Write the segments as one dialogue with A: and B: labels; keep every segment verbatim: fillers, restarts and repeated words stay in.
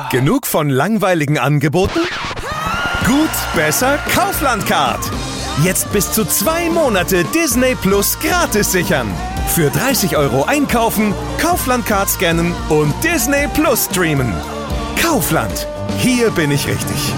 A: Genug von langweiligen Angeboten? Gut, besser, Kaufland-Card. Jetzt bis zu zwei Monate Disney Plus gratis sichern. Für dreißig Euro einkaufen, Kaufland-Card scannen und Disney Plus streamen. Kaufland. Hier bin ich richtig.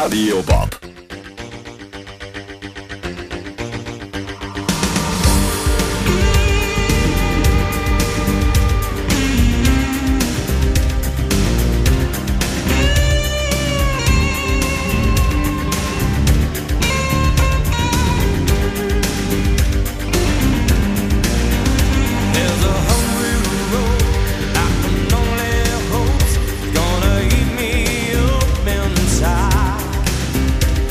B: Radio Bob.
C: Gonna eat me up inside.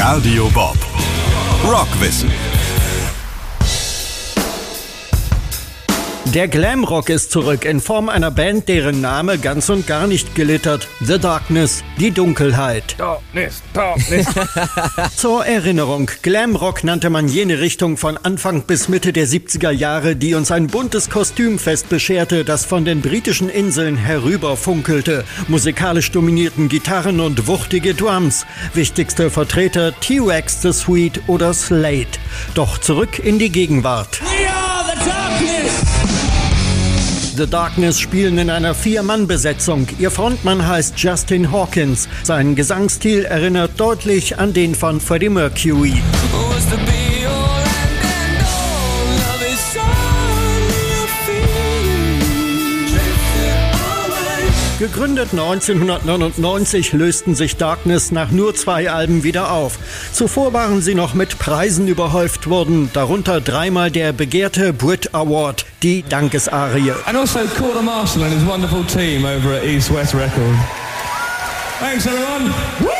B: Radio Bob. Rockwissen.
C: Der Glamrock ist zurück in Form einer Band, deren Name ganz und gar nicht glittert. The Darkness, die Dunkelheit.
D: Darkness, Darkness.
C: Zur Erinnerung, Glamrock nannte man jene Richtung von Anfang bis Mitte der siebziger Jahre, die uns ein buntes Kostümfest bescherte, das von den britischen Inseln herüberfunkelte. Musikalisch dominierten Gitarren und wuchtige Drums. Wichtigste Vertreter T-Rex, The Sweet oder Slade. Doch zurück in die Gegenwart.
E: We are the Darkness!
C: The Darkness spielen in einer Vier-Mann-Besetzung. Ihr Frontmann heißt Justin Hawkins. Sein Gesangsstil erinnert deutlich an den von Freddie Mercury. Gegründet neunzehnhundertneunundneunzig lösten sich Darkness nach nur zwei Alben wieder auf. Zuvor waren sie noch mit Preisen überhäuft worden, darunter dreimal der begehrte Brit Award, die Dankesarie.
D: And also Corder Marshall and his wonderful team over at East West Record. Thanks everyone.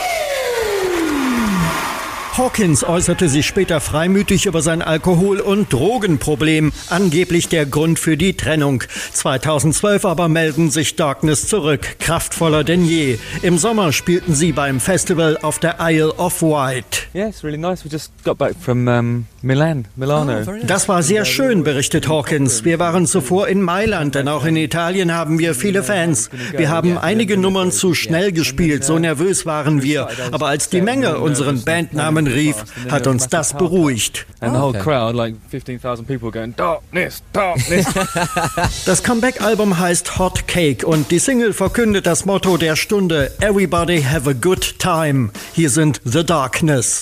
C: Hawkins äußerte sich später freimütig über sein Alkohol- und Drogenproblem, angeblich der Grund für die Trennung. zweitausendzwölf aber melden sich Darkness zurück, kraftvoller denn je. Im Sommer spielten sie beim Festival auf der Isle of Wight.
F: Yeah, it's really nice. We just got back from um, Milan, Milano.
C: Oh, das war sehr schön, berichtet Hawkins. Wir waren zuvor in Mailand, denn auch in Italien haben wir viele Fans. Wir haben einige Nummern zu schnell gespielt, so nervös waren wir. Aber als die Menge unseren Bandnamen rief, hat uns das beruhigt.
F: And the whole crowd, like fifteen thousand people going, Darkness, Darkness.
C: Das Comeback-Album heißt Hot Cake und die Single verkündet das Motto der Stunde: Everybody have a good time. Hier sind The Darkness.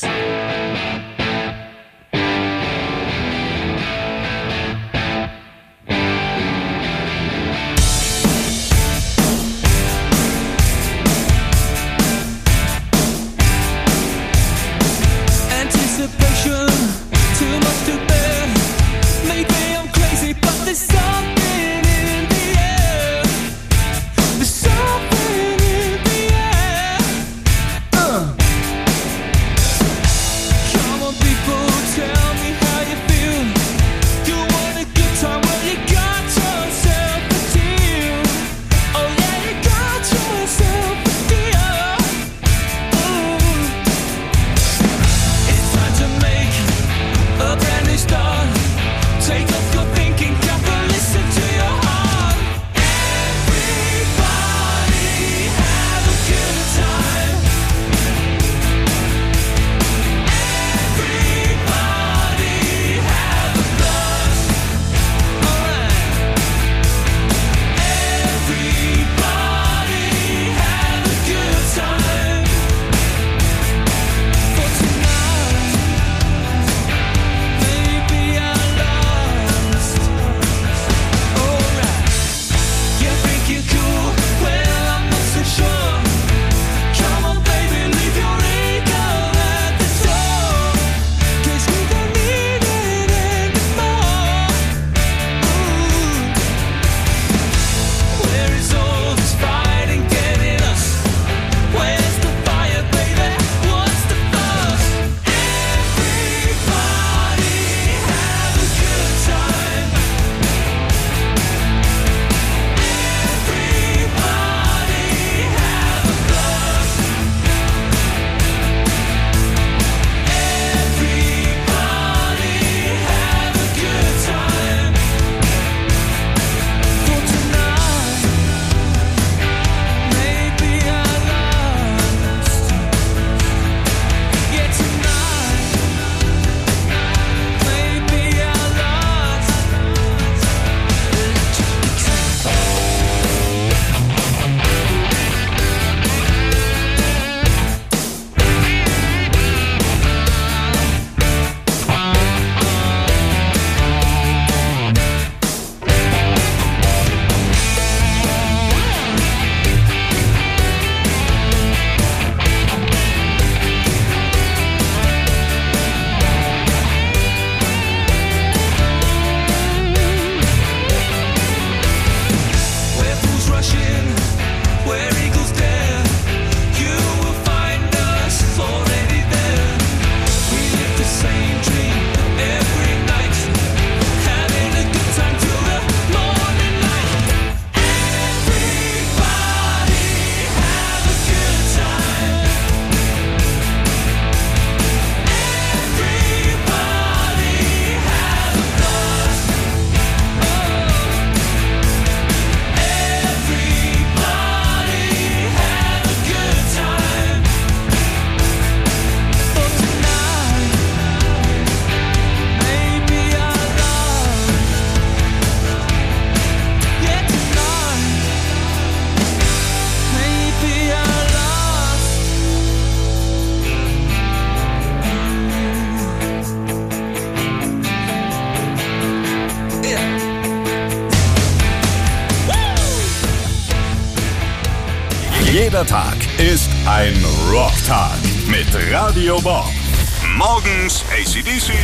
B: Jeder Tag ist ein Rocktag mit Radio Bob. Morgens A C D C.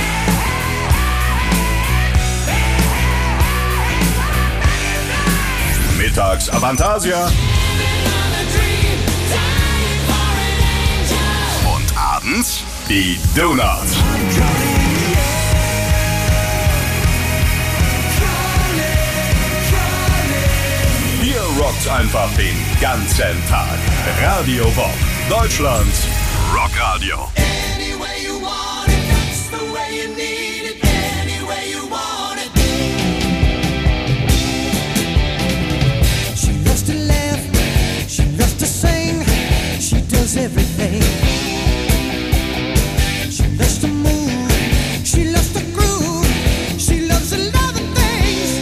B: Mittags Avantasia. Und abends die Donuts. Hier rockt's einfach den ganzen Tag. Radio Bob, Deutschlands Rockradio.
G: Everything. She loves to move, she loves to groove, she loves a lot of things.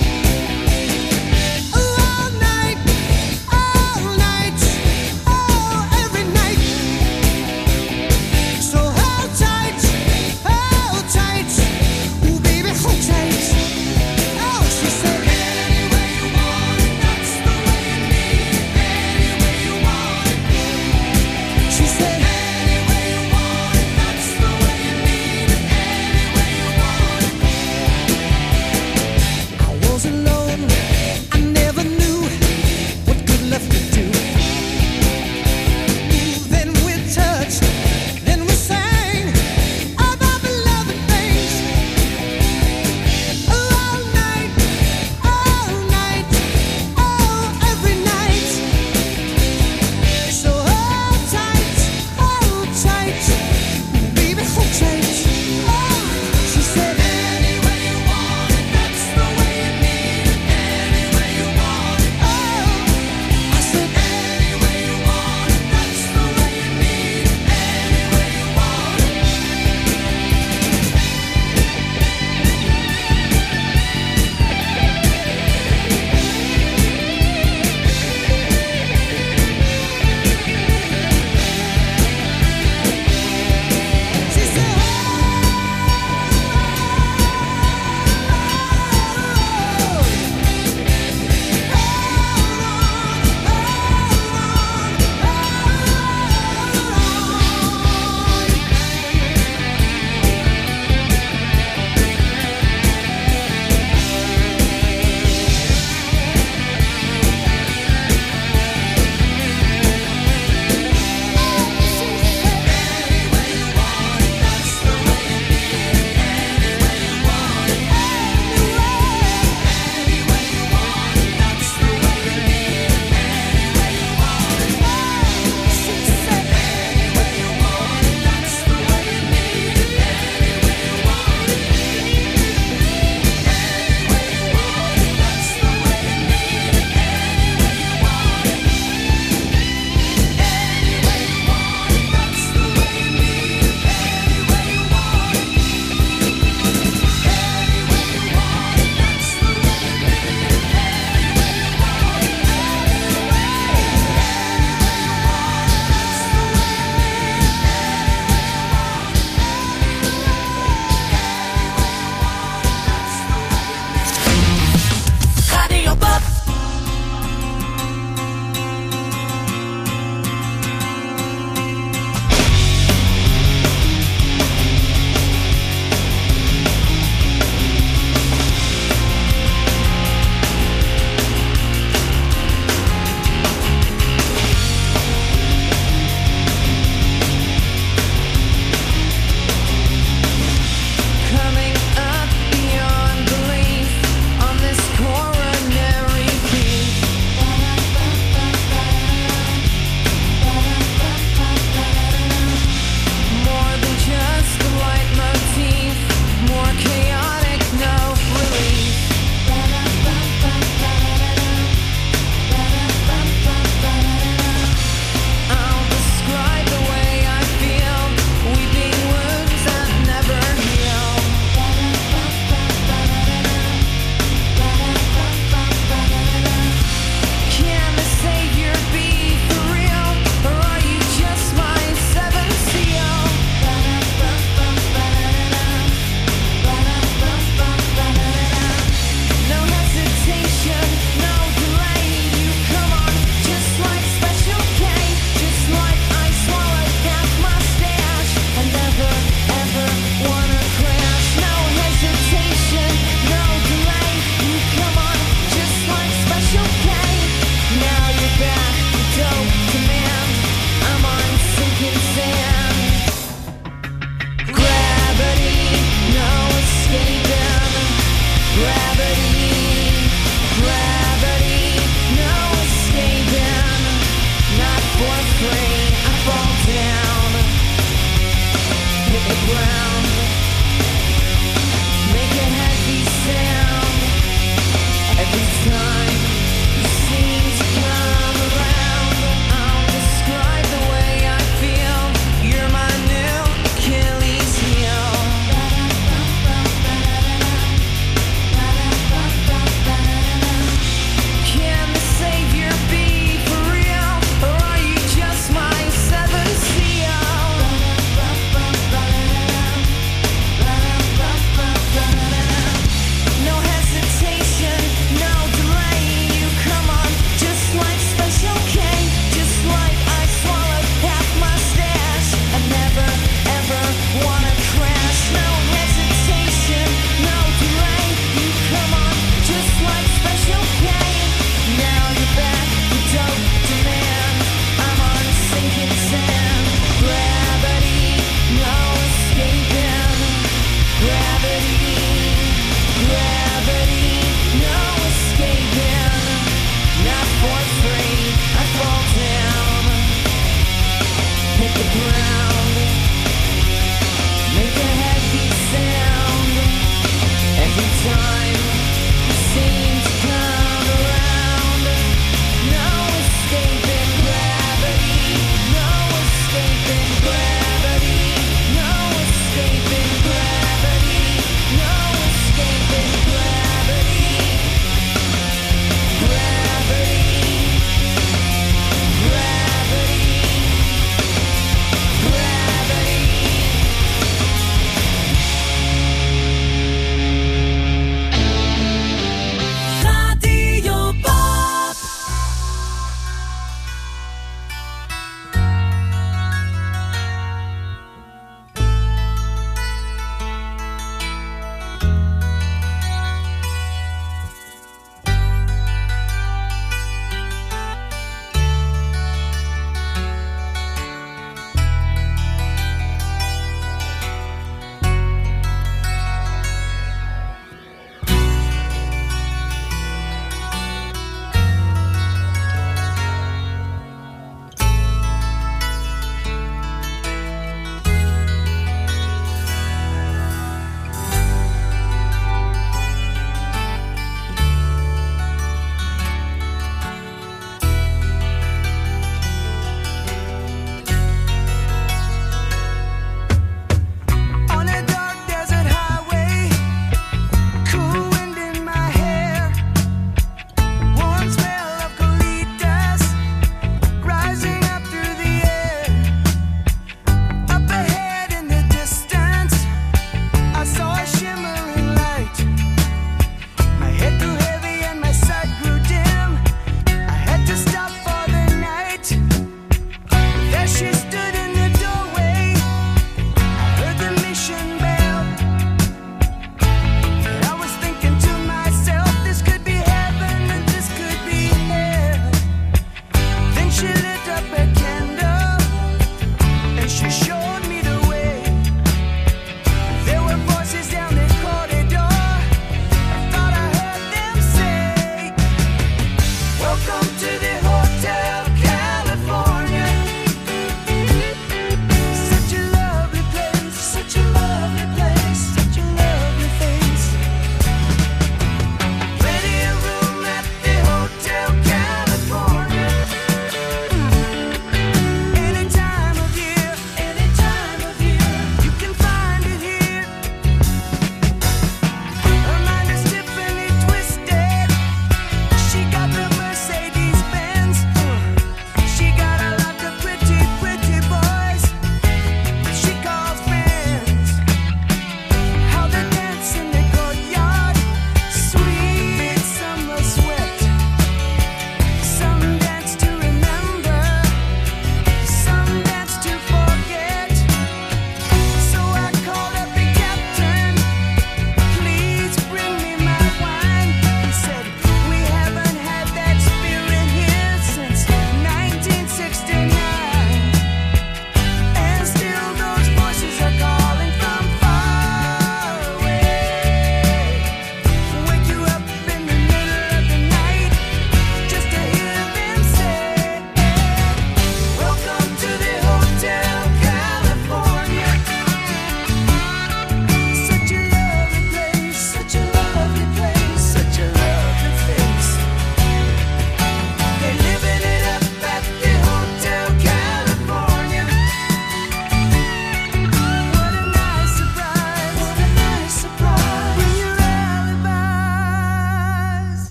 G: All night, all night, oh, every night. So hold tight, hold tight,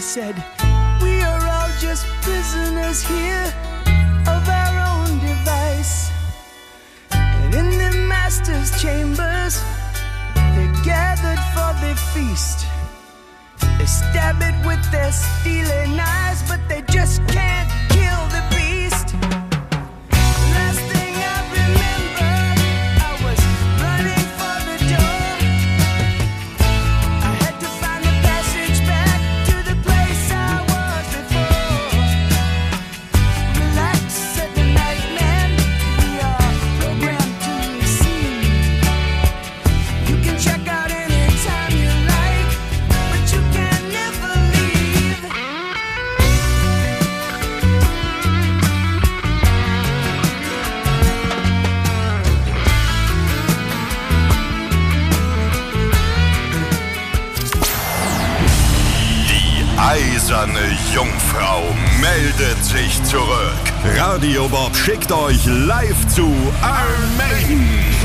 H: said, we are all just prisoners here of our own device. And in the master's chambers, they're gathered for their feast. They stab it with their steely knives, but they just can't kill the beast. Last thing I remember, I was running for the door. I had to find the passage back to the place I was before. Relax, said the night man, we are programmed to receive. You can check out anytime you like, but you can never leave.
B: Die eiserne Jungfrau meldet sich zurück. Radio Bob schickt euch live zu Iron Maiden.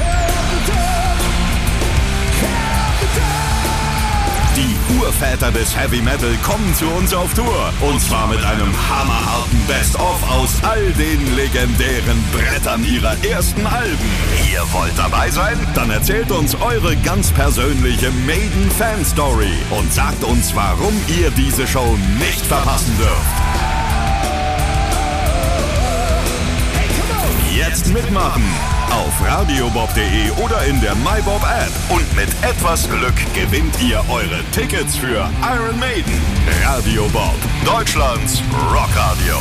B: Die Urväter des Heavy Metal kommen zu uns auf Tour. Und zwar mit einem hammerharten Best-of aus all den legendären Brettern ihrer ersten Alben. Ihr wollt dabei sein? Dann erzählt uns eure ganz persönliche Maiden-Fan-Story und sagt uns, warum ihr diese Show nicht verpassen dürft. Jetzt mitmachen! Auf radiobob punkt de oder in der MyBob-App. Und mit etwas Glück gewinnt ihr eure Tickets für Iron Maiden. Radio Bob, Deutschlands Rockradio.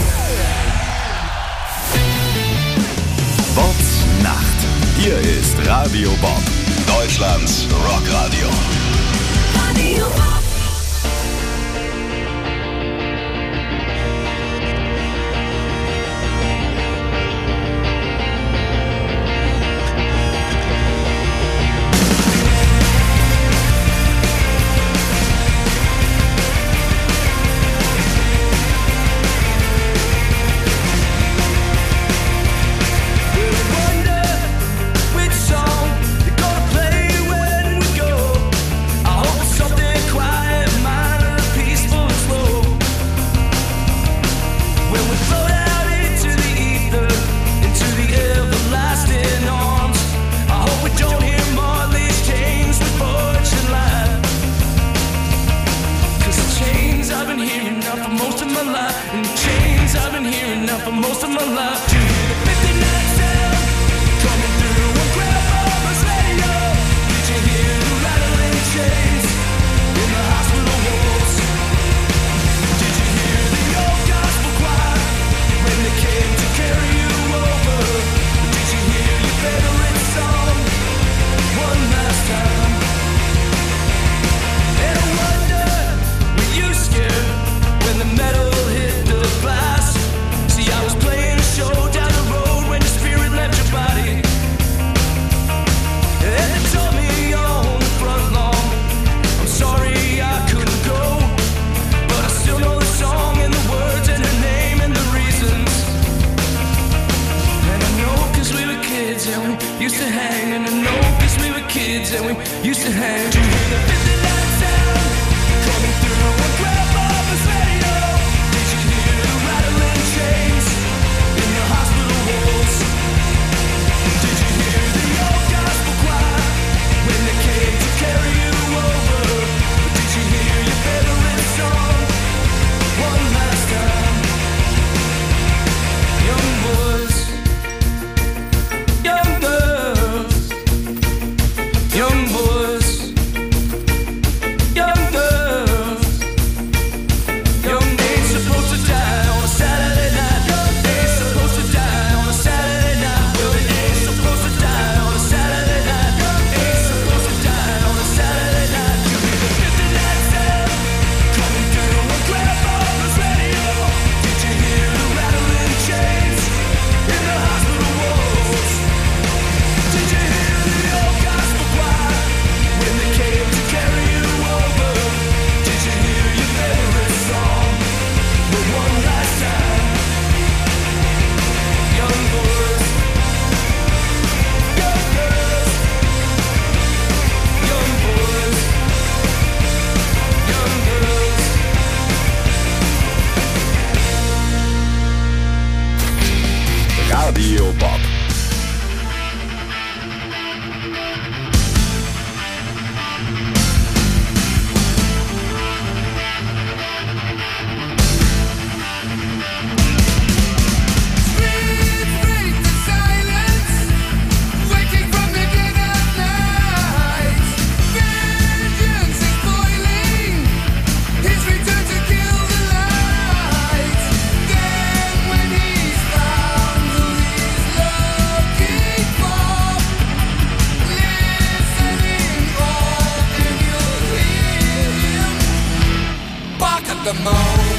B: Bobs Nacht. Hier ist Radio Bob, Deutschlands Rockradio. Radio Bob.
H: Which song they're gonna play when we go? I hope it's something quiet, minor, peaceful and slow. When we float out into the ether, into the everlasting arms, I hope we don't hear Marley's chains with fortune line. 'Cause the chains I've been hearing now for most of my life, and the chains I've been hearing now for most of my life. You hear the fifty-nine sound coming through on grandmama's radio. Did you hear the rattling chains in the hospital walls? Did you hear the old gospel choir when they came to carry you over? Did you hear your favorite song one last time? And I wonder, were you scared when the metal hit the glass? See, I was playing a show
I: the moon.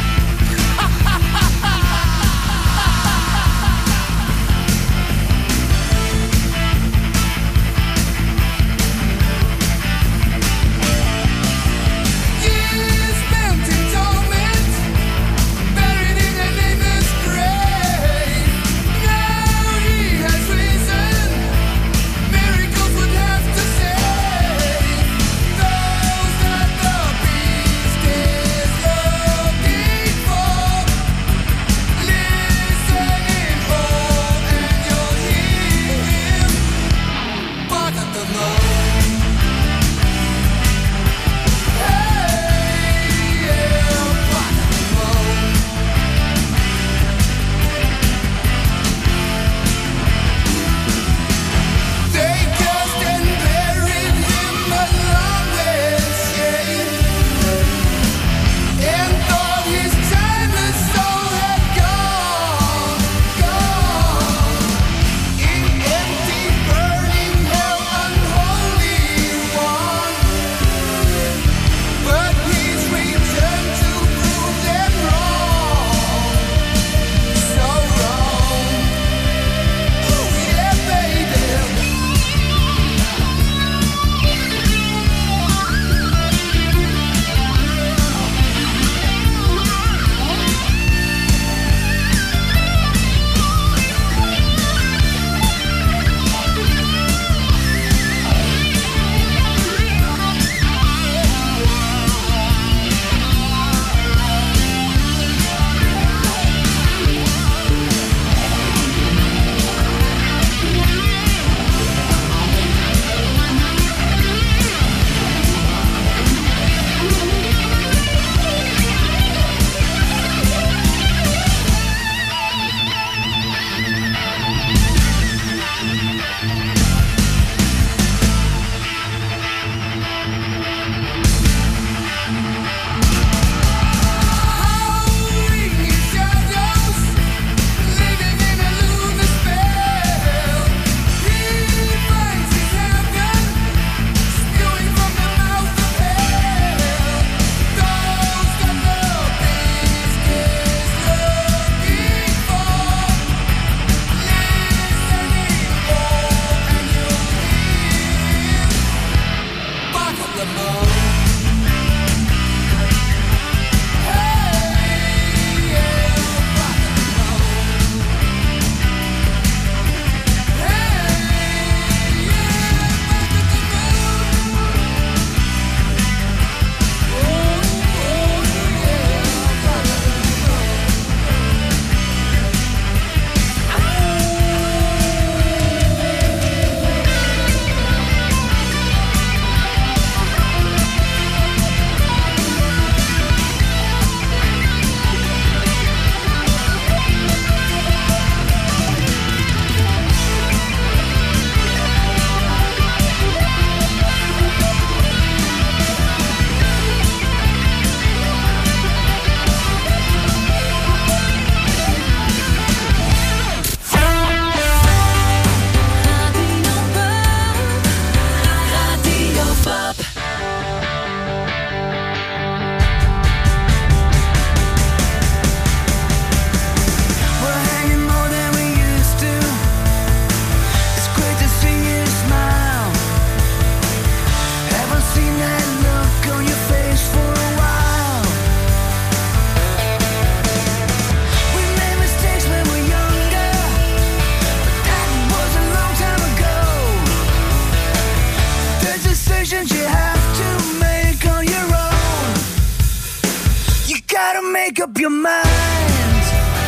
G: Make up your mind.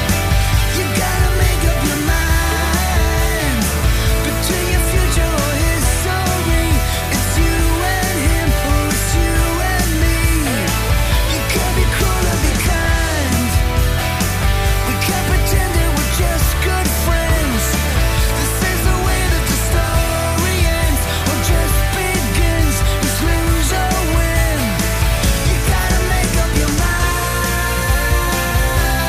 G: You gotta make up your mind. Between your future or history, it's you and him or it's you and me. You can be cruel or be kind. We can't pretend that we're just good friends. This is the way that the story ends or just begins. It's lose or win. You gotta make up your mind.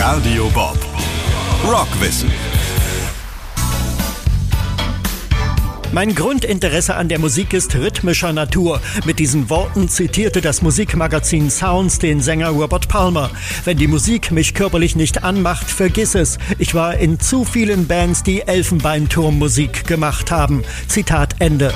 B: Radio Bob. Rockwissen.
C: Mein Grundinteresse an der Musik ist rhythmischer Natur. Mit diesen Worten zitierte das Musikmagazin Sounds den Sänger Robert Palmer. Wenn die Musik mich körperlich nicht anmacht, vergiss es. Ich war in zu vielen Bands, die Elfenbeinturmmusik gemacht haben. Zitat Ende.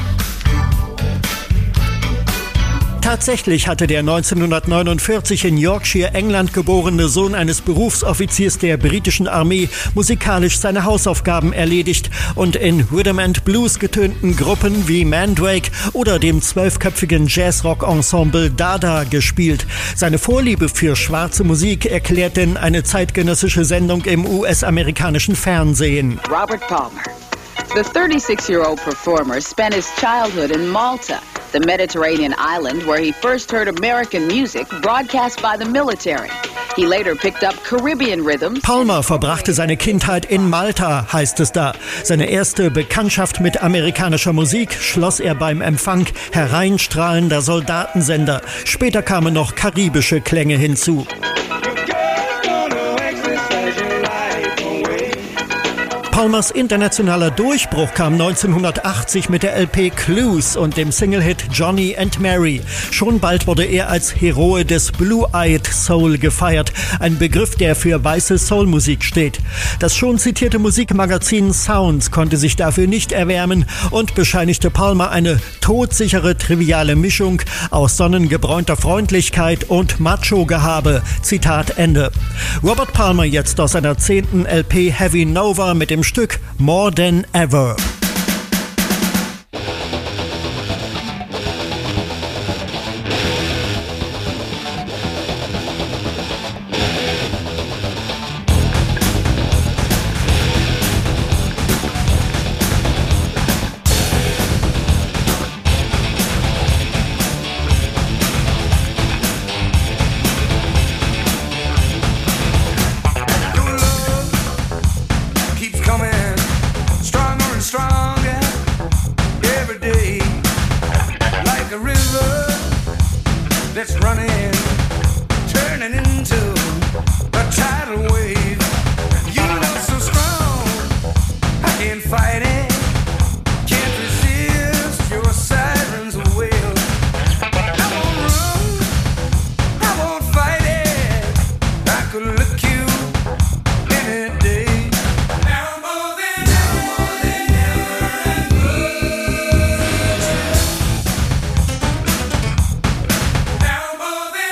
C: Tatsächlich hatte der neunzehnhundertneunundvierzig in Yorkshire, England geborene Sohn eines Berufsoffiziers der britischen Armee musikalisch seine Hausaufgaben erledigt und in Rhythm and Blues getönten Gruppen wie Mandrake oder dem zwölfköpfigen Jazzrock-Ensemble Dada gespielt. Seine Vorliebe für schwarze Musik erklärt denn eine zeitgenössische Sendung im U S-amerikanischen Fernsehen.
I: Robert Palmer. The thirty-six-year-old performer spent his childhood in Malta, the Mediterranean island where he first heard American music broadcast by the military. He later picked up Caribbean rhythms.
C: Palmer verbrachte seine Kindheit in Malta, heißt es da. Seine erste Bekanntschaft mit amerikanischer Musik schloss er beim Empfang hereinstrahlender Soldatensender. Später kamen noch karibische Klänge hinzu. Palmers internationaler Durchbruch kam neunzehnhundertachtzig mit der L P Clues und dem Single-Hit Johnny and Mary. Schon bald wurde er als Heroe des Blue-Eyed Soul gefeiert, ein Begriff, der für weiße Soulmusik steht. Das schon zitierte Musikmagazin Sounds konnte sich dafür nicht erwärmen und bescheinigte Palmer eine todsichere, triviale Mischung aus sonnengebräunter Freundlichkeit und Macho-Gehabe. Zitat Ende. Robert Palmer jetzt aus seiner zehnten L P Heavy Nova mit dem Stück More Than Ever.
G: More than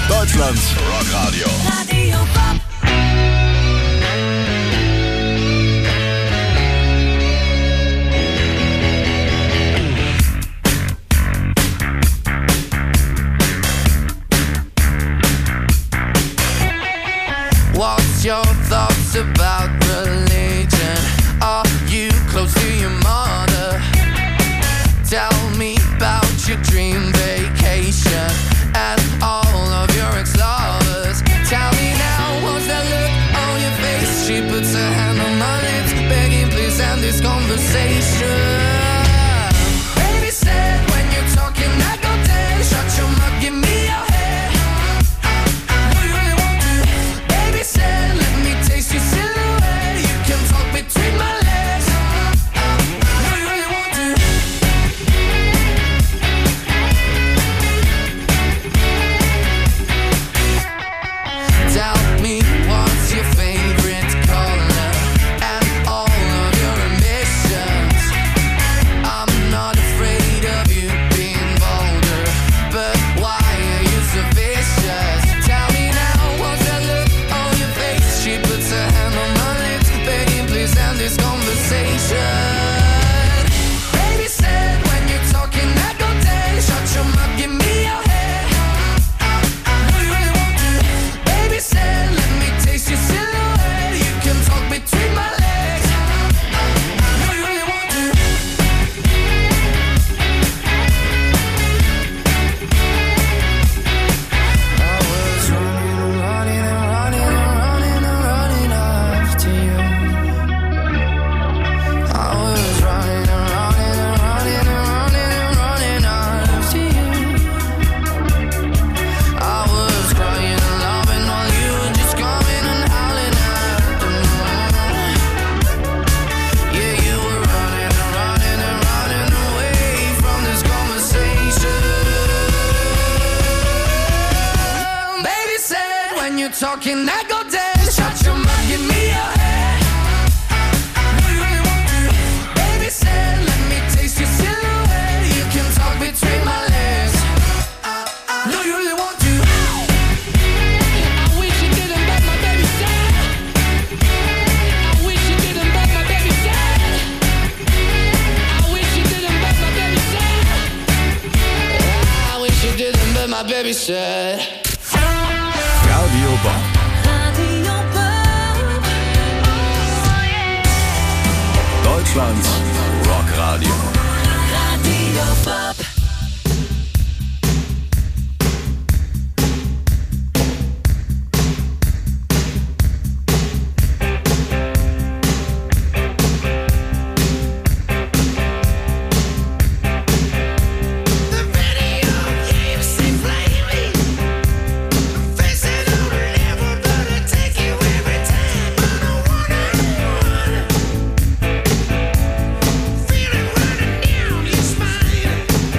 B: Deutschlands Rockradio.
G: Radio Bob.
J: What's your thoughts about religion? Are you close to your mother? Tell me about your dream vacation and all of your ex-lovers. Tell me now, what's that look on your face? She puts her hand on my lips, begging please end this conversation. Baby said when you're talking I go dead. Shut your mouth, give me your head. Do you really want to? Baby said let me taste your silhouette. You can talk between my legs. Do you really want to? Tell me what's your favorite color and all of your ambitions. I'm not afraid of you being bolder, but why are you so vicious? Tell me now, what's that look on your face? She puts her hand on my lips, begging please end this conversation. Baby said when you're talking I go dead. Shut your mouth, give me your head. Do you really want to? Baby said let me taste your silhouette. You can talk between my legs. Do you really want to? I was running and running and running and running and running after you. I was running and running and running and running and running after you. I was crying and loving while you were just coming and howling at the moon. Yeah, you were running and running and running away from this conversation. Baby said when you're talking I go dead. Shut your mouth, give me your head. Do you really want to? Baby said let me taste your silhouette. You can talk between my legs. Do you really want to? I wish you didn't, but my baby said. I wish you didn't, but my baby said. I wish you didn't, but my baby said. I wish you didn't, but my baby said.
B: Radio Bob.
G: Radio Bob.
B: Deutschlands Rockradio.
G: Radio Bob.
J: The video games seem lately. Facing on a level, but I take you every time on a one-on-one. Feeling running down your spine.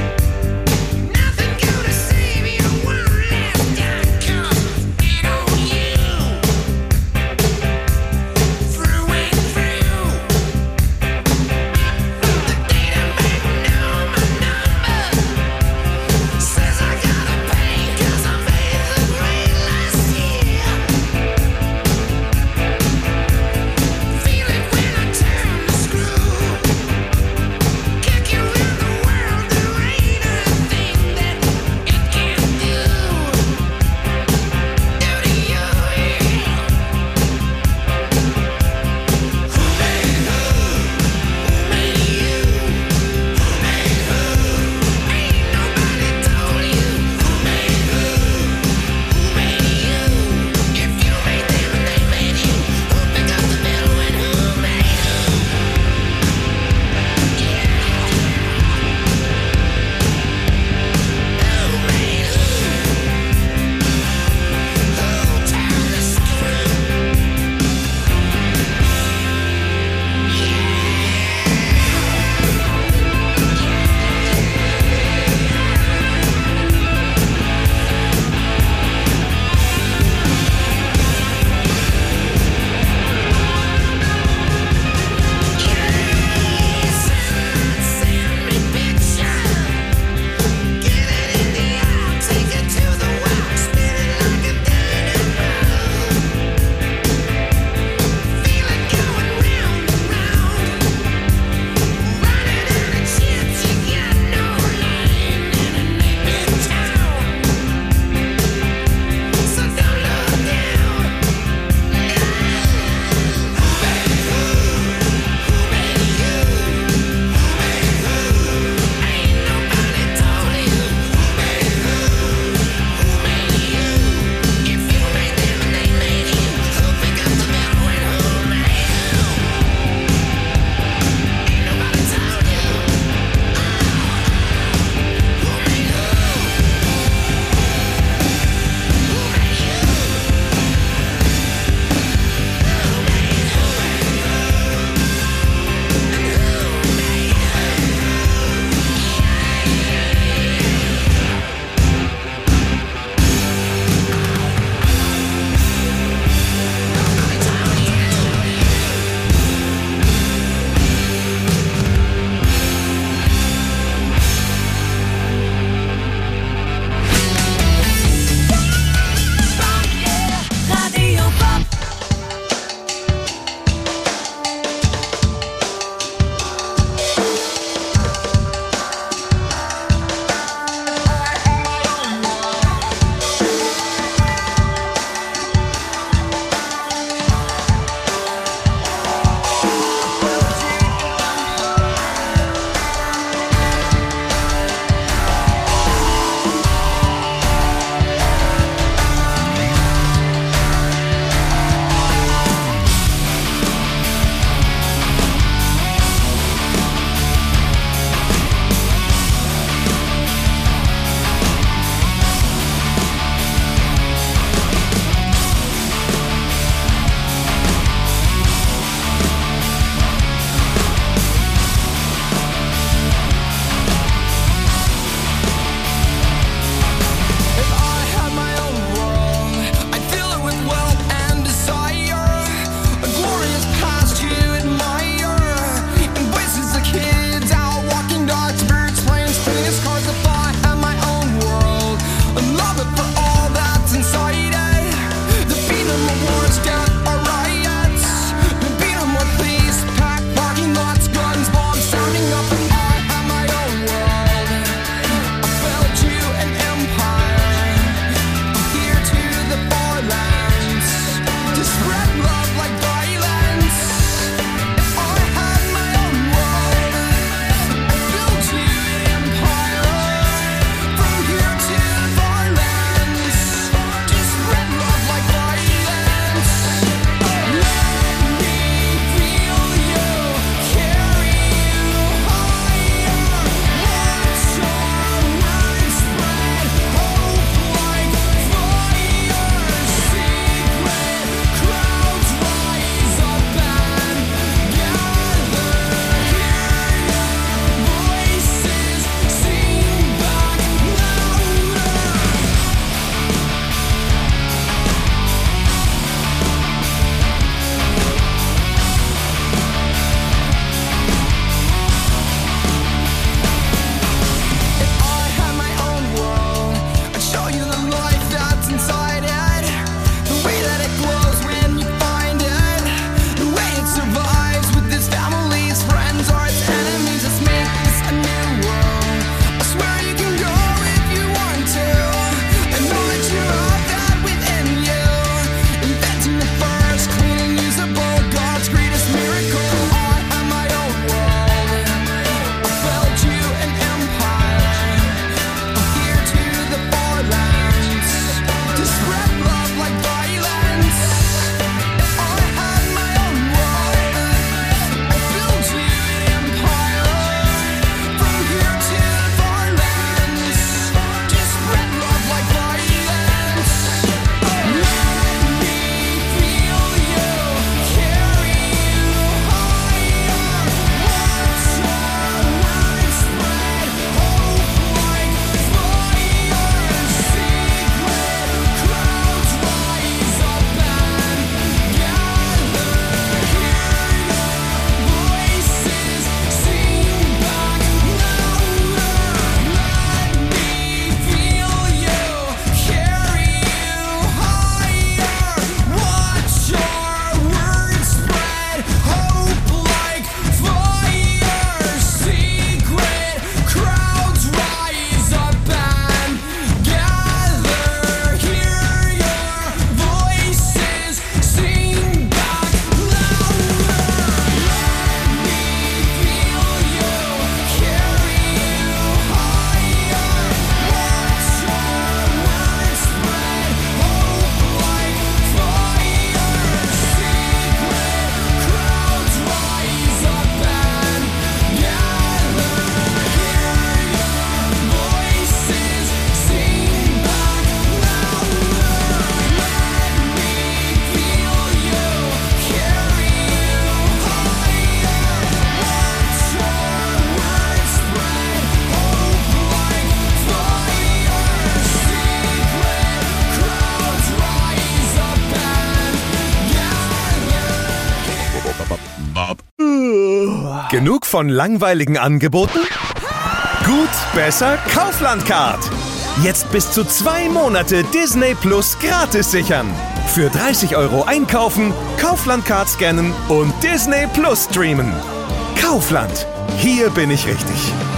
A: Genug von langweiligen Angeboten? Gut, besser, Kaufland-Card. Jetzt bis zu zwei Monate Disney Plus gratis sichern. Für dreißig Euro einkaufen, Kaufland-Card scannen und Disney Plus streamen. Kaufland. Hier bin ich richtig.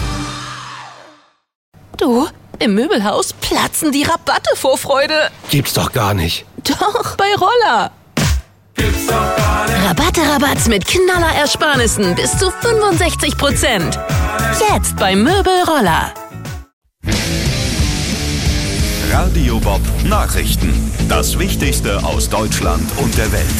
K: Du, im Möbelhaus platzen die Rabatte vor Freude.
L: Gibt's doch gar nicht.
K: Doch, bei Roller.
G: Gibt's doch gar nicht.
K: Rabatte, Rabatt mit Knaller-Ersparnissen bis zu fünfundsechzig Prozent. Jetzt bei Möbel Roller.
B: Radio Bob Nachrichten. Das Wichtigste aus Deutschland und der Welt.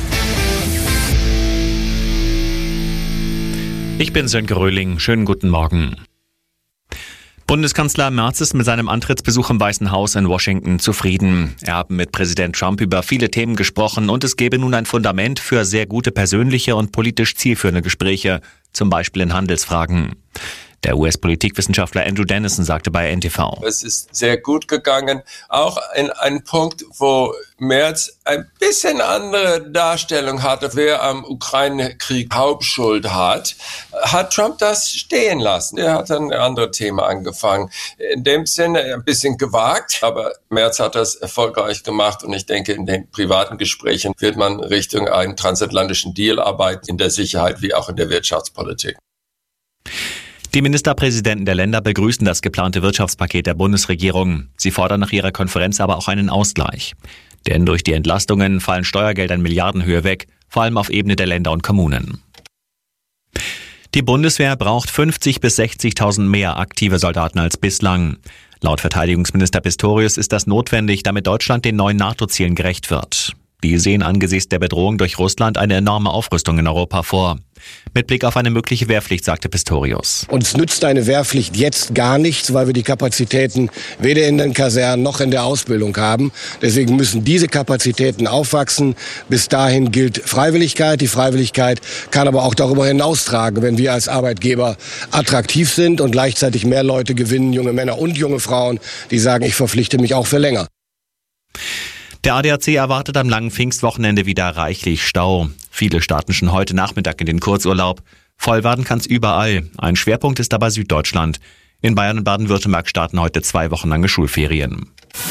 M: Ich bin Sönke Röhling. Schönen guten Morgen. Bundeskanzler Merz ist mit seinem Antrittsbesuch im Weißen Haus in Washington zufrieden. Er hat mit Präsident Trump über viele Themen gesprochen und es gebe nun ein Fundament für sehr gute persönliche und politisch zielführende Gespräche, zum Beispiel in Handelsfragen. Der U S-Politikwissenschaftler Andrew Dennison sagte bei N T V:
N: Es ist sehr gut gegangen, auch in einem Punkt, wo Merz ein bisschen andere Darstellung hatte, wer am Ukraine-Krieg Hauptschuld hat, hat Trump das stehen lassen. Er hat dann ein anderes Thema angefangen. In dem Sinne ein bisschen gewagt, aber Merz hat das erfolgreich gemacht und ich denke, in den privaten Gesprächen wird man Richtung einen transatlantischen Deal arbeiten, in der Sicherheit wie auch in der Wirtschaftspolitik.
M: Die Ministerpräsidenten der Länder begrüßen das geplante Wirtschaftspaket der Bundesregierung. Sie fordern nach ihrer Konferenz aber auch einen Ausgleich. Denn durch die Entlastungen fallen Steuergelder in Milliardenhöhe weg, vor allem auf Ebene der Länder und Kommunen. Die Bundeswehr braucht fünfzig bis sechzigtausend mehr aktive Soldaten als bislang. Laut Verteidigungsminister Pistorius ist das notwendig, damit Deutschland den neuen NATO-Zielen gerecht wird. Die sehen angesichts der Bedrohung durch Russland eine enorme Aufrüstung in Europa vor. Mit Blick auf eine mögliche Wehrpflicht sagte Pistorius:
L: Uns nützt eine Wehrpflicht jetzt gar nichts, weil wir die Kapazitäten weder in den Kasernen noch in der Ausbildung haben. Deswegen müssen diese Kapazitäten aufwachsen. Bis dahin gilt Freiwilligkeit. Die Freiwilligkeit kann aber auch darüber hinaustragen, wenn wir als Arbeitgeber attraktiv sind und gleichzeitig mehr Leute gewinnen, junge Männer und junge Frauen, die sagen, ich verpflichte mich auch für länger.
M: Der A D A C erwartet am langen Pfingstwochenende wieder reichlich Stau. Viele starten schon heute Nachmittag in den Kurzurlaub. Voll werden kann's überall. Ein Schwerpunkt ist dabei Süddeutschland. In Bayern und Baden-Württemberg starten heute zwei Wochen lange Schulferien.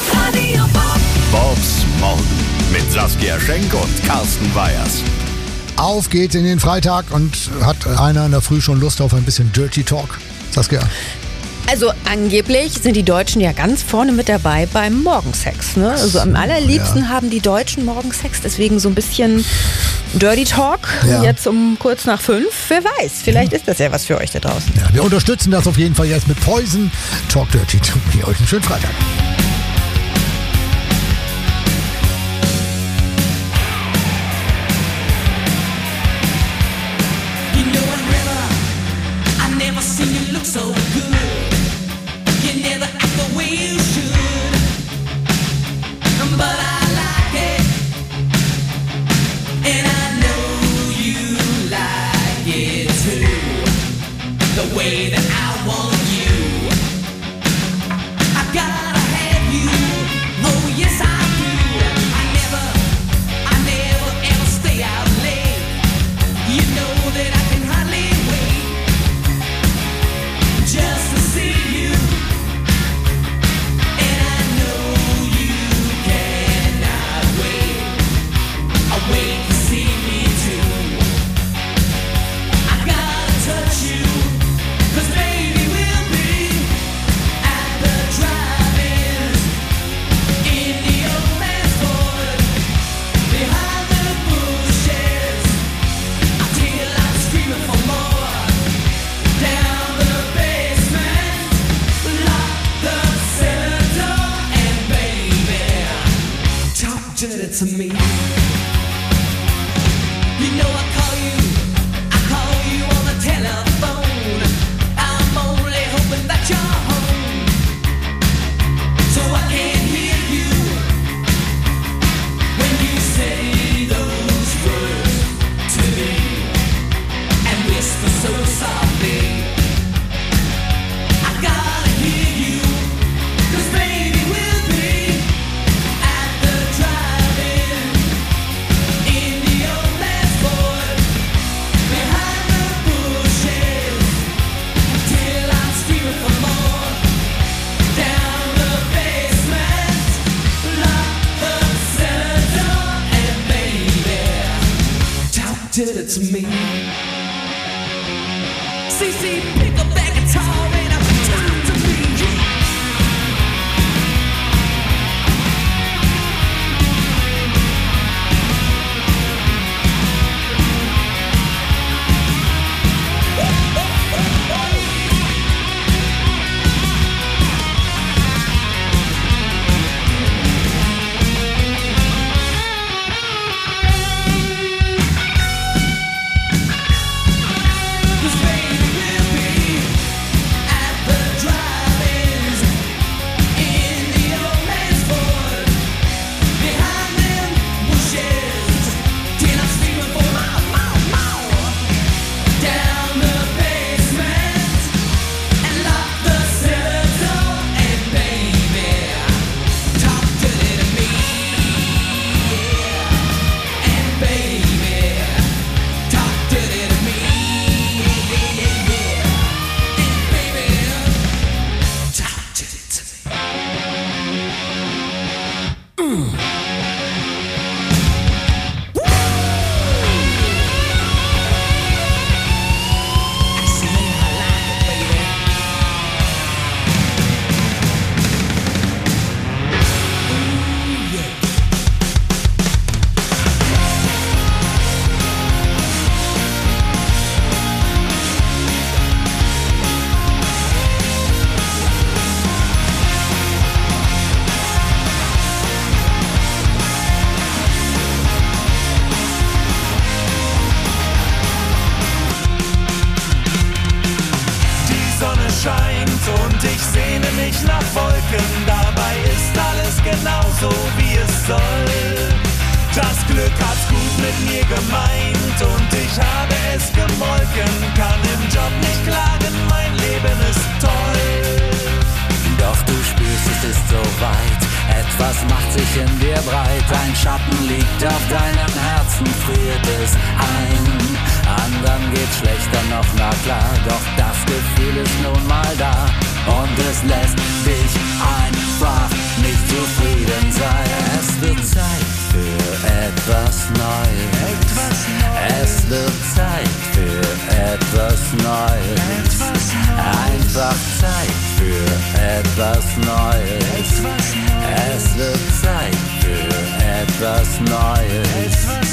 B: Bobs Morgen mit Saskia Schenk und Carsten Weyers.
O: Auf geht's in den Freitag und hat einer in der Früh schon Lust auf ein bisschen Dirty Talk? Saskia?
P: Also angeblich sind die Deutschen ja ganz vorne mit dabei beim Morgensex. Ne? Also am allerliebsten ja. haben die Deutschen Morgensex, deswegen so ein bisschen Dirty Talk, ja. jetzt um kurz nach fünf. Wer weiß, vielleicht ist das ja was für euch da draußen.
O: Ja, wir unterstützen das auf jeden Fall jetzt mit Poison. Talk Dirty to me. Euch einen schönen Freitag.
G: You know I'm never, I never seen you look so good. Never act the way you should, but I like it, and I know you like it too, the way that I want you. I gotta have you, oh yes I do. I never, I never ever stay out late. You know that I can hardly wait just to see you. Wait to see me too. I gotta touch you, 'cause baby we'll be at the drive-in, in the old man's Ford, behind the bushes, until I'm screaming for more. Down the basement, lock the cellar door, and baby, talk dirty to me. You know I call you, I call you on the telephone. I'm only hoping that you're home, so I can hear you when you say those words to me, and whisper so softly. I gotta hear you, 'cause baby we'll be at the drive-in, in the old man's Ford, behind the bushes. it to me. C C, pick up that guitar and talk to me.
Q: Und ich sehne mich nach Wolken, dabei ist alles genauso wie es soll. Das Glück hat's gut mit mir gemeint und ich habe es gemolken. Kann im Job nicht klagen, mein Leben ist toll.
R: Doch du spürst, es ist so weit, etwas macht sich in dir breit. Ein Schatten liegt auf deinem Herzen, friert es ein. Anderen geht's schlechter noch, na klar, doch das Gefühl ist nun mal da. Und es lässt dich einfach nicht zufrieden sein. Es wird Zeit für etwas Neues. Es wird Zeit für etwas Neues. Einfach Zeit für etwas Neues. Es wird Zeit für etwas Neues.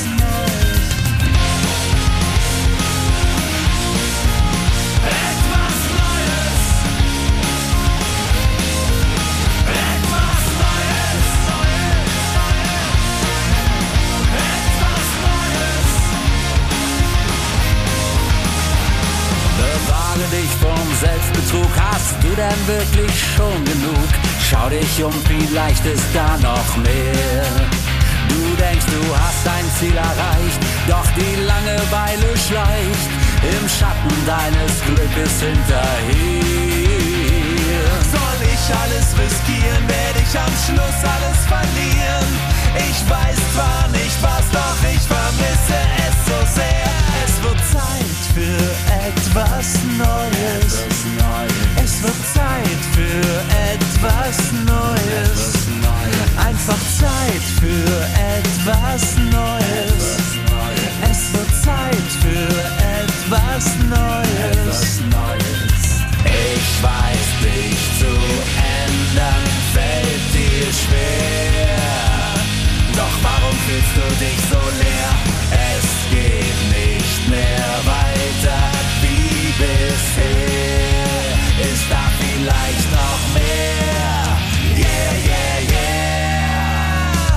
R: Dich vom Selbstbetrug, hast du denn wirklich schon genug? Schau dich um, vielleicht ist da noch mehr. Du denkst, du hast dein Ziel erreicht, doch die Langeweile schleicht im Schatten deines Glückes hinterher.
Q: Soll ich alles riskieren, werde ich am Schluss alles verlieren. Ich weiß zwar nicht was, doch ich vermisse es so sehr. Es wird Zeit für etwas Neues. Es wird Zeit für etwas Neues. Einfach Zeit für etwas Neues. Es wird Zeit für etwas Neues.
R: Ich weiß, dich zu ändern fällt dir schwer. Doch warum fühlst du dich so leer? Es geht nicht mehr weiter wie bisher. Ist da vielleicht noch mehr? Yeah, yeah, yeah.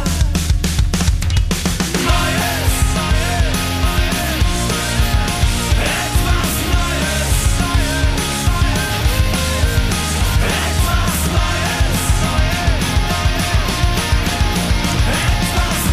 R: Neues, Neues, etwas Neues, etwas Neues, etwas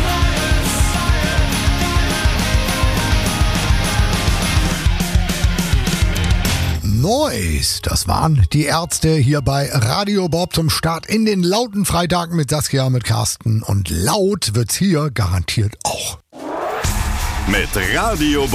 O: Noise, das waren die Ärzte hier bei Radio Bob zum Start in den lauten Freitagen mit Saskia, mit Carsten. Und laut wird's hier garantiert auch.
B: Mit Radio Bob